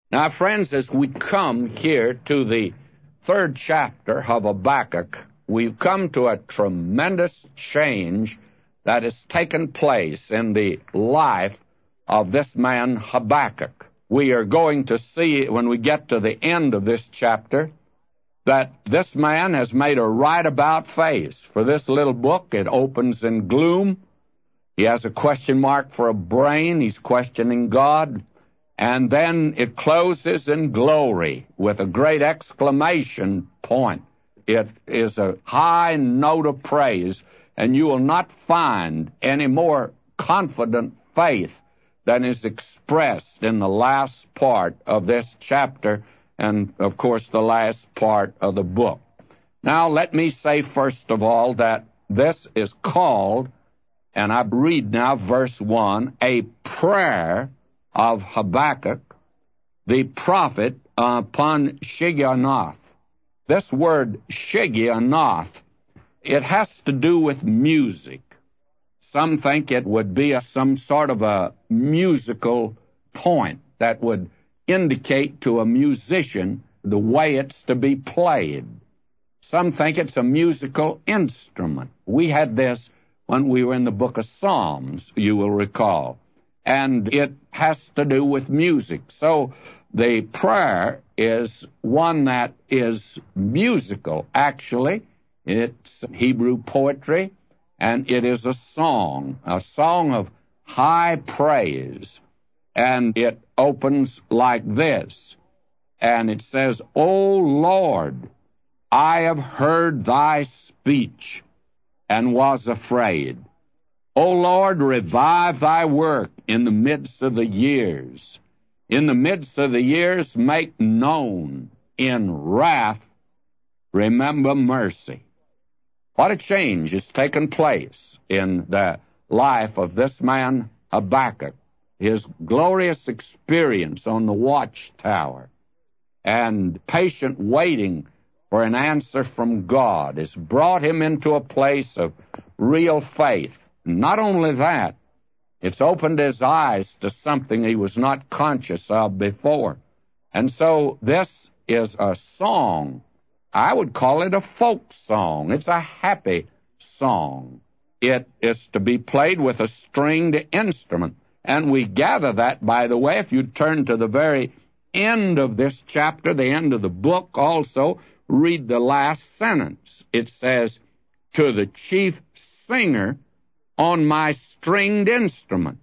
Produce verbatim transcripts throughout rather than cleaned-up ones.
Now, friends, as we come here to the third chapter of Habakkuk, we've come to a tremendous change that has taken place in the life of this man Habakkuk. We are going to see, when we get to the end of this chapter, that this man has made a right-about face. For this little book, it opens in gloom. He has a question mark for a brain. He's questioning God. And then it closes in glory with a great exclamation point. It is a high note of praise, and you will not find any more confident faith than is expressed in the last part of this chapter and, of course, the last part of the book. Now, let me say, first of all, that this is called, and I read now verse one, a prayer of Habakkuk, the prophet, upon Shigionoth. This word Shigionoth, it has to do with music. Some think it would be a, some sort of a musical point that would indicate to a musician the way it's to be played. Some think it's a musical instrument. We had this when we were in the book of Psalms, you will recall. And it has to do with music. So the prayer is one that is musical, actually. It's Hebrew poetry, and it is a song, a song of high praise. And it opens like this, and it says, O Lord, I have heard thy speech and was afraid. O Lord, revive thy work in the midst of the years. In the midst of the years, make known in wrath, remember mercy. What a change has taken place in the life of this man Habakkuk. His glorious experience on the watchtower and patient waiting for an answer from God has brought him into a place of real faith. Not only that, it's opened his eyes to something he was not conscious of before. And so this is a song. I would call it a folk song. It's a happy song. It is to be played with a stringed instrument. And we gather that, by the way, if you turn to the very end of this chapter, the end of the book also, read the last sentence. It says, to the chief singer on my stringed instruments.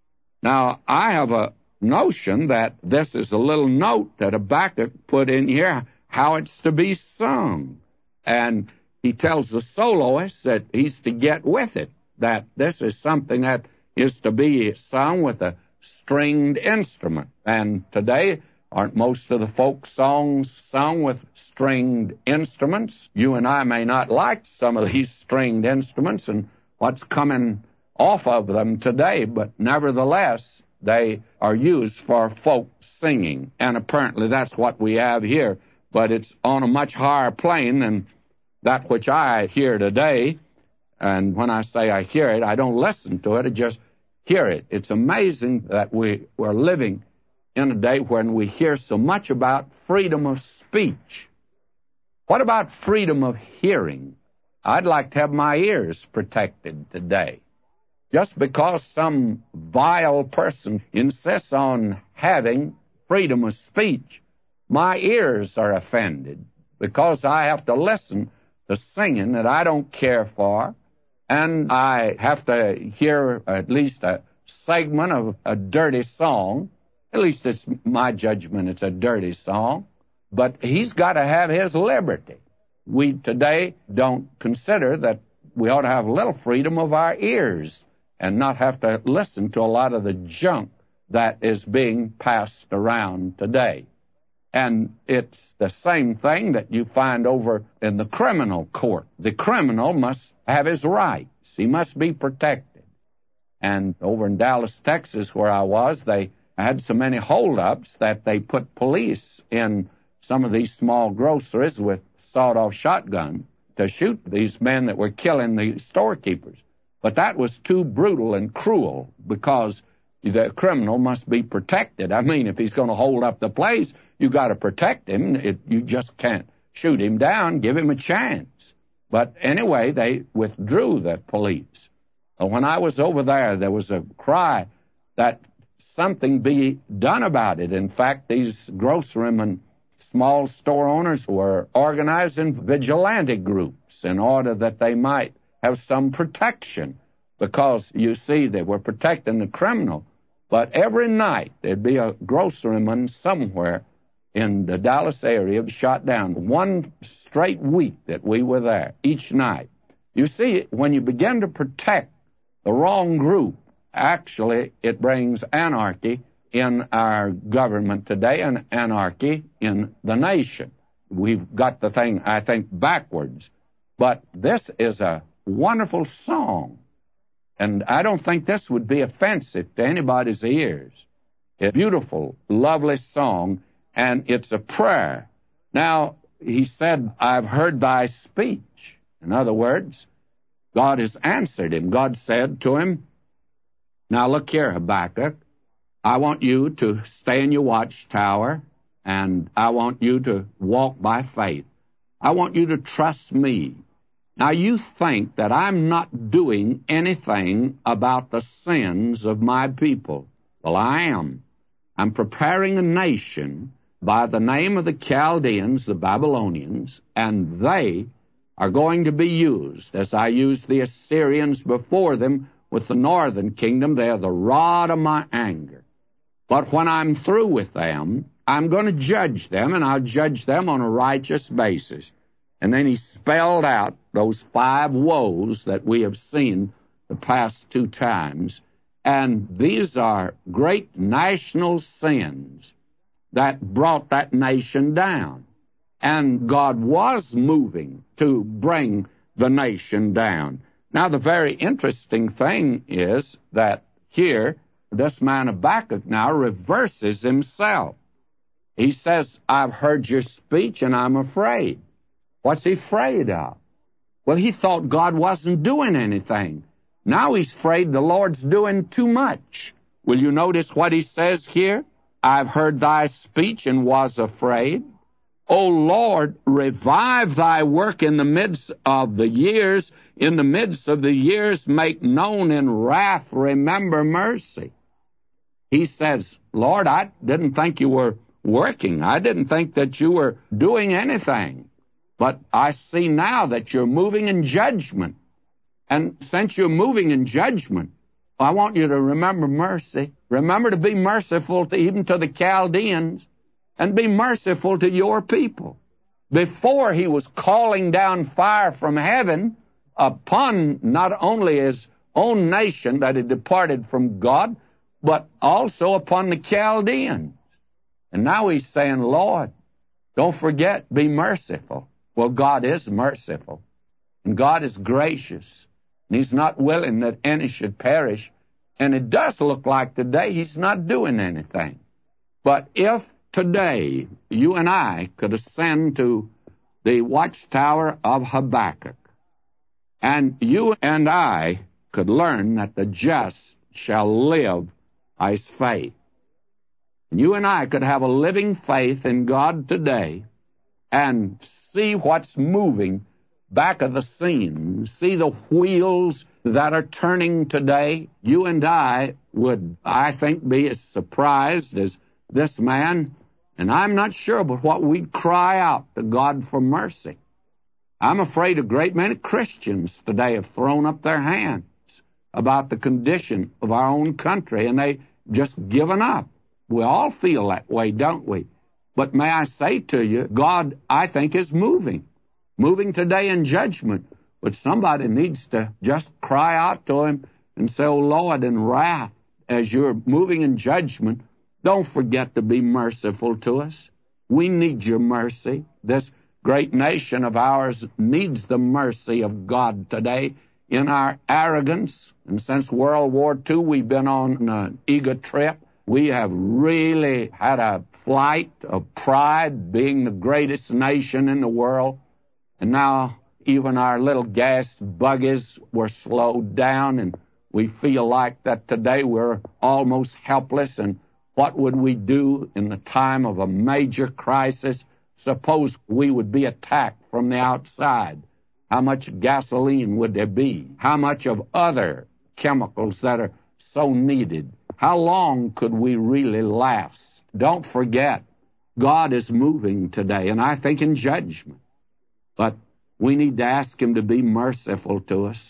Now, I have a notion that this is a little note that Habakkuk put in here, how it's to be sung. And he tells the soloist that he's to get with it, that this is something that is to be sung with a stringed instrument. And today, aren't most of the folk songs sung with stringed instruments? You and I may not like some of these stringed instruments and what's coming off of them today, but nevertheless, they are used for folk singing. And apparently that's what we have here, but it's on a much higher plane than that which I hear today. And when I say I hear it, I don't listen to it, I just hear it. It's amazing that we, we're living in a day when we hear so much about freedom of speech. What about freedom of hearing? I'd like to have my ears protected today. Just because some vile person insists on having freedom of speech, my ears are offended because I have to listen to singing that I don't care for, and I have to hear at least a segment of a dirty song. At least it's my judgment it's a dirty song. But he's got to have his liberty. We today don't consider that we ought to have a little freedom of our ears and not have to listen to a lot of the junk that is being passed around today. And it's the same thing that you find over in the criminal court. The criminal must have his rights. He must be protected. And over in Dallas, Texas, where I was, they had so many holdups that they put police in some of these small groceries with sawed-off shotguns to shoot these men that were killing the storekeepers. But that was too brutal and cruel because The criminal must be protected. I mean, if he's going to hold up the place, you got to protect him. It, you just can't shoot him down, give him a chance. But anyway, they withdrew the police. When I was over there, there was a cry that something be done about it. In fact, these grocerymen, small store owners, were organizing vigilante groups in order that they might have some protection, because, you see, they were protecting the criminal. But every night there'd be a groceryman somewhere in the Dallas area shot down. One straight week that we were there, each night. You see, when you begin to protect the wrong group, actually it brings anarchy in our government today and anarchy in the nation. We've got the thing, I think, backwards. But this is a wonderful song. And I don't think this would be offensive to anybody's ears. It's a beautiful, lovely song, and it's a prayer. Now, he said, I've heard thy speech. In other words, God has answered him. God said to him, now look here, Habakkuk, I want you to stay in your watchtower, and I want you to walk by faith. I want you to trust me. Now, you think that I'm not doing anything about the sins of my people. Well, I am. I'm preparing a nation by the name of the Chaldeans, the Babylonians, and they are going to be used, as I used the Assyrians before them with the northern kingdom. They are the rod of my anger. But when I'm through with them, I'm going to judge them, and I'll judge them on a righteous basis. And then he spelled out those five woes that we have seen the past two times. And these are great national sins that brought that nation down. And God was moving to bring the nation down. Now, the very interesting thing is that here, this man Habakkuk now reverses himself. He says, I've heard your speech and I'm afraid. What's he afraid of? Well, he thought God wasn't doing anything. Now he's afraid the Lord's doing too much. Will you notice what he says here? I've heard thy speech and was afraid. O Lord, revive thy work in the midst of the years. In the midst of the years, make known in wrath, remember mercy. He says, Lord, I didn't think you were working. I didn't think that you were doing anything. But I see now that you're moving in judgment. And since you're moving in judgment, I want you to remember mercy. Remember to be merciful to, even to the Chaldeans, and be merciful to your people. Before, he was calling down fire from heaven upon not only his own nation that had departed from God, but also upon the Chaldeans. And now he's saying, Lord, don't forget, be merciful. Well, God is merciful, and God is gracious, and he's not willing that any should perish. And it does look like today he's not doing anything. But if today you and I could ascend to the watchtower of Habakkuk, and you and I could learn that the just shall live by his faith, and you and I could have a living faith in God today and see what's moving back of the scene, see the wheels that are turning today, you and I would, I think, be as surprised as this man. And I'm not sure but what we'd cry out to God for mercy. I'm afraid a great many Christians today have thrown up their hands about the condition of our own country, and they just given up. We all feel that way, don't we? But may I say to you, God, I think, is moving. Moving today in judgment. But somebody needs to just cry out to him and say, oh, Lord, in wrath, as you're moving in judgment, don't forget to be merciful to us. We need your mercy. This great nation of ours needs the mercy of God today. In our arrogance, and since World War Two, we've been on an ego trip. We have really had a flight of pride, being the greatest nation in the world. And now even our little gas buggies were slowed down, and we feel like that today we're almost helpless, and what would we do in the time of a major crisis? Suppose we would be attacked from the outside. How much gasoline would there be? How much of other chemicals that are so needed? How long could we really last? Don't forget, God is moving today, and I think in judgment. But we need to ask Him to be merciful to us.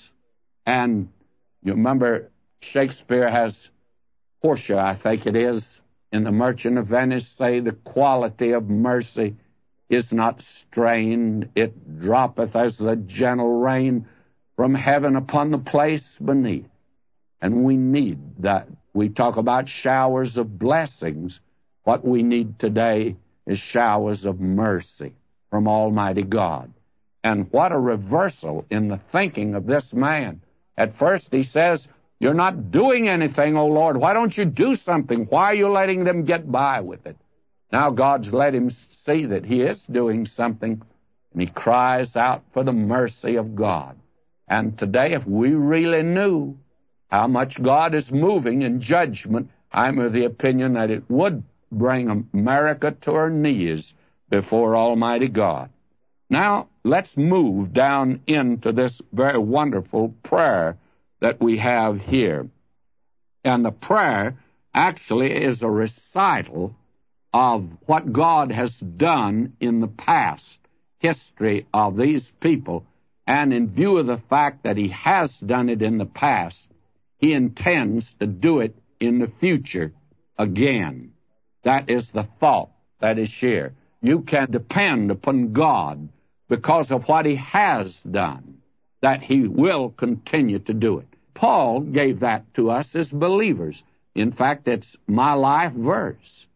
And you remember Shakespeare has Portia, I think it is, in The Merchant of Venice, say, the quality of mercy is not strained. It droppeth as the gentle rain from heaven upon the place beneath. And we need that. We talk about showers of blessings. What we need today is showers of mercy from Almighty God. And what a reversal in the thinking of this man. At first he says, you're not doing anything, O Lord. Why don't you do something? Why are you letting them get by with it? Now God's let him see that he is doing something, and he cries out for the mercy of God. And today, if we really knew how much God is moving in judgment, I'm of the opinion that it would bring America to her knees before Almighty God. Now, let's move down into this very wonderful prayer that we have here. And the prayer actually is a recital of what God has done in the past history of these people, and in view of the fact that He has done it in the past, He intends to do it in the future again. That is the thought that is here. You can depend upon God because of what He has done, that He will continue to do it. Paul gave that to us as believers. In fact, it's my life verse.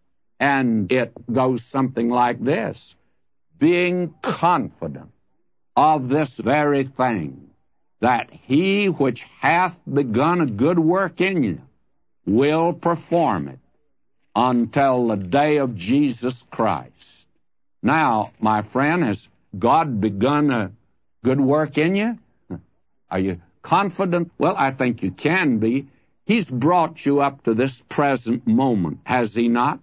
And it goes something like this: being confident of this very thing, that He which hath begun a good work in you will perform it until the day of Jesus Christ. Now, my friend, has God begun a good work in you? Are you confident? Well, I think you can be. He's brought you up to this present moment, has He not?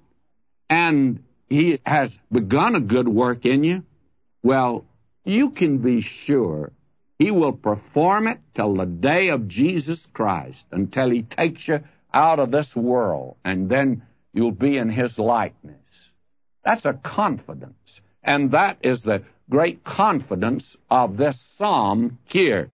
And He has begun a good work in you. Well, you can be sure He will perform it till the day of Jesus Christ, until He takes you out of this world, and then you'll be in His likeness. That's a confidence. And that is the great confidence of this psalm here.